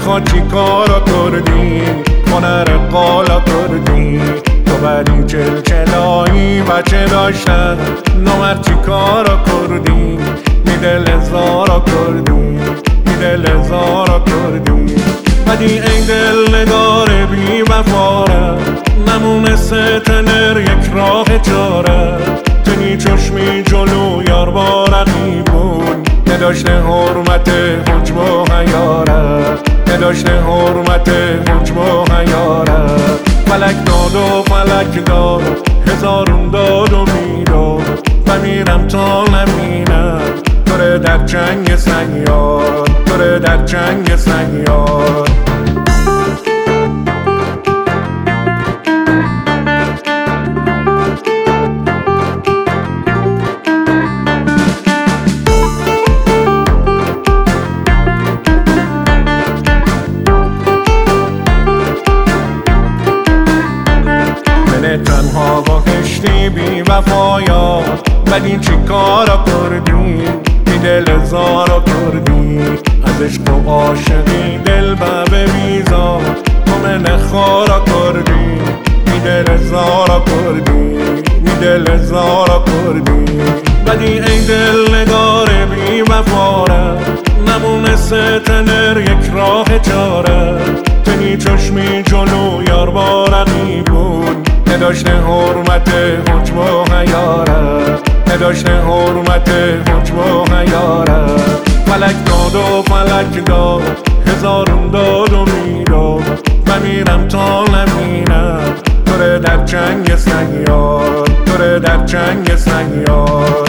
نخواد چی کارا کردی هنر قالا کردی تو بری چلچلایی بچه داشتن نامرد چی کارا کردی میدل زارا کردی میدل زارا کردی بدی ای دل نگار بی وفاره نمونسته تنر یک راه چاره تنی چشمی جلو یار با رقیبون نداشته حرمت حجب و حیاره نداشته حرمت حجب و حیاره فلک داد و فلک داد هزارون داد و میداد و میرم تا نبینم توره در جنگ سیاد توره در جنگ سیاد تنها با کشتی بی وفایات بدین چی کارا کردی بی دل زارا کردی از عشق و عاشقی دل به بیزار تو من خارا کردی بی دل زارا کردی بی دل زارا کردی بدی ای دل نگار بی وفاره نمونسته تنر یک راه چاره تنی چشمی جلو یار با رقیبون نداشته حرمت حجب و حیاره نداشته حرمت حجب و حیاره فلک داد و فلک داد هزارون داد و میداد و میرم تا نبینم توره در جنگ سیاد توره در جنگ سیاد